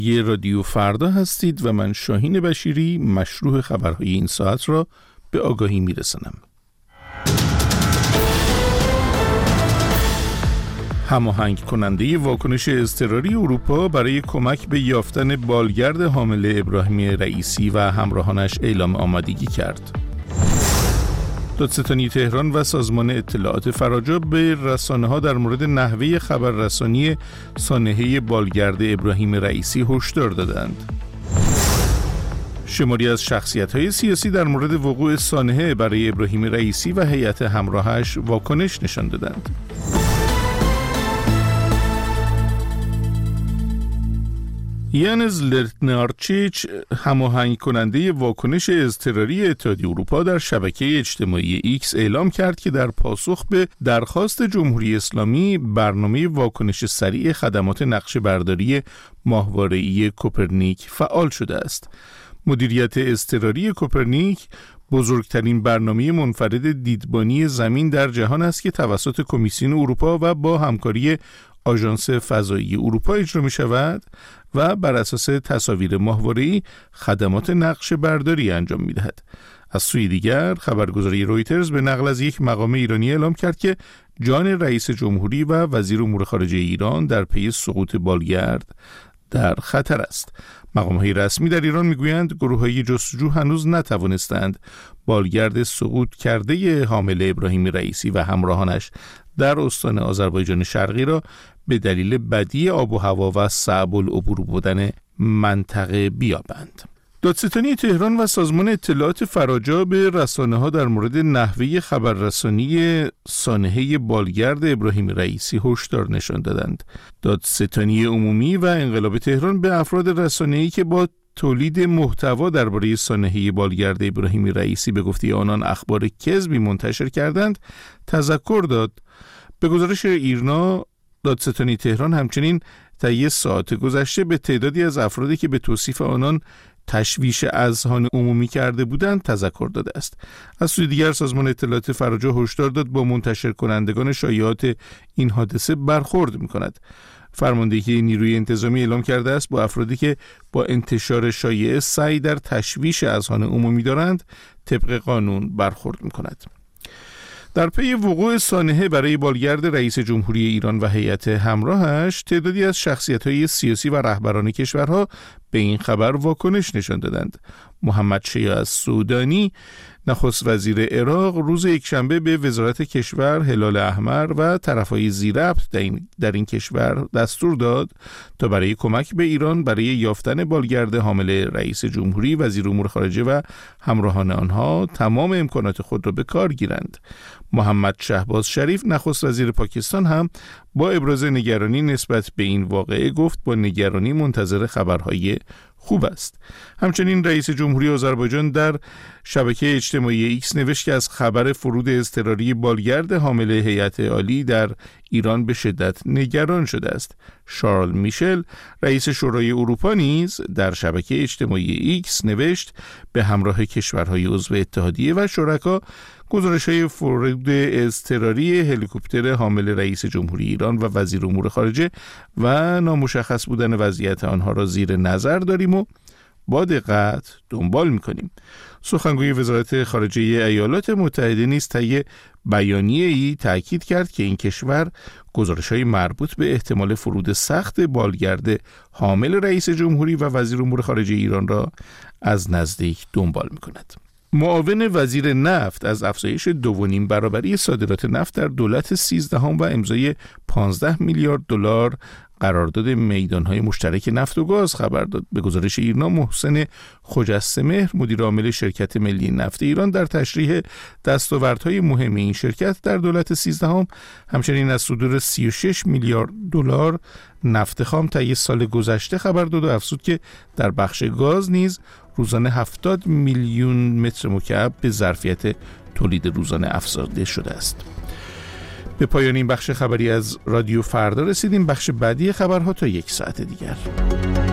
یه رادیو فردا هستید و من شاهین بشیری مشروع خبرهای این ساعت را به آگاهی میرسانم. هماهنگ کننده واکنش اضطراری اروپا برای کمک به یافتن بالگرد حامل ابراهیم رئیسی و همراهانش اعلام آمادگی کرد. دادستانی تهران و سازمان اطلاعات فراجا به رسانه‌ها در مورد نحوه خبررسانی سانحه بالگرد ابراهیم رئیسی هشدار دادند. شماری از شخصیت‌های سیاسی در مورد وقوع سانحه برای ابراهیم رئیسی و هیئت همراهش واکنش نشان دادند. یانز لرنارچیچ، هماهنگ کننده واکنش اضطراری اتحادیه اروپا، در شبکه اجتماعی ایکس اعلام کرد که در پاسخ به درخواست جمهوری اسلامی برنامه واکنش سریع خدمات نقشه‌برداری ماهواره‌ای کوپرنیک فعال شده است. مدیریت اضطراری کوپرنیک بزرگترین برنامه منفرد دیدبانی زمین در جهان است که توسط کمیسیون اروپا و با همکاری آژانس فضایی اروپا اجرا می شود و بر اساس تصاویر ماهواره‌ای خدمات نقشه برداری انجام می دهد. از سوی دیگر خبرگزاری رویترز به نقل از یک مقام ایرانی اعلام کرد که جان رئیس جمهوری و وزیر امور خارجه ایران در پی سقوط بالگرد در خطر است. مقام‌های رسمی در ایران میگویند گروه‌های جستجو هنوز نتوانستند بالگرد سقوط کرده حامل ابراهیم رئیسی و همراهانش در استان آذربایجان شرقی را به دلیل بدی آب و هوا و صعب العبور بودن منطقه بیابند. دادستانی تهران و سازمان اطلاعات فراجا به رسانه‌ها در مورد نحوه خبررسانی سانحه بالگرد ابراهیم رئیسی هشدار نشان دادند. دادستانی عمومی و انقلاب تهران به افراد رسانه‌ای که با تولید محتوا درباره سانحه بالگرد ابراهیم رئیسی به گفته آنان اخبار کذبی منتشر کردند تذکر داد. به گزارش ایرنا، دادستانی تهران همچنین طی ساعات گذشته به تعدادی از افرادی که به توصیف آنان تشویش اذهان عمومی کرده بودند تذکر داده است. از سوی دیگر سازمان اطلاعات فراجا هشدار داد با منتشر کنندگان شایعات این حادثه برخورد می‌کند. فرماندهی نیروی انتظامی اعلام کرده است با افرادی که با انتشار شایعه سعی در تشویش اذهان عمومی دارند طبق قانون برخورد می‌کند. در پی وقوع سانحه برای بالگرد رئیس جمهوری ایران و هیئت همراهش، تعدادی از شخصیت‌های سیاسی و رهبران کشورها به این خبر واکنش نشان دادند. محمد شیع السودانی، نخست وزیر عراق، روز یکشنبه به وزارت کشور، هلال احمر و طرفهای ذی‌ربط در این کشور دستور داد تا برای کمک به ایران برای یافتن بالگرد حامل رئیس جمهوری، وزیر امور خارجه و همراهان آنها تمام امکانات خود را به کار گیرند. محمد شهباز شریف، نخست وزیر پاکستان، هم با ابراز نگرانی نسبت به این واقعه گفت با نگرانی منتظر خبرهای خوب است. همچنین رئیس جمهوری آذربایجان در شبکه اجتماعی ایکس نوشت که از خبر فرود اضطراری بالگرد حامل هیئت عالی در ایران به شدت نگران شده است. شارل میشل، رئیس شورای اروپا، نیز در شبکه اجتماعی ایکس نوشت به همراه کشورهای عضو اتحادیه و شرکا گزارش‌های فرود اضطراری هلیکوپتر حامل رئیس جمهوری ایران و وزیر امور خارجه و نامشخص بودن وضعیت آنها را زیر نظر داریم و با دقت دنبال می‌کنیم. سخنگوی وزارت خارجه ایالات متحده نیز طی بیانیه‌ای تاکید کرد که این کشور گزارش‌های مربوط به احتمال فرود سخت بالگرد حامل رئیس جمهوری و وزیر امور خارجه ایران را از نزدیک دنبال می‌کند. معاون وزیر نفت از افزایش 2.5 برابری صادرات نفت در دولت 13 و امضای 15 میلیارد دلار قرارداد میدانهای مشترک نفت و گاز خبر داد. به گزارش ایرنا، محسن خجسته‌مهر، مدیر عامل شرکت ملی نفت ایران، در تشریح دستاوردهای مهم این شرکت در دولت 13 همچنین از صدور 36 میلیارد دلار نفت خام طی سال گذشته خبر داد و افزود که در بخش گاز نیز روزانه 70 میلیون متر مکعب به ظرفیت تولید روزانه افزوده شده است. به پایان این بخش خبری از رادیو فردا رسیدیم. بخش بعدی خبرها تا 1 ساعت دیگر.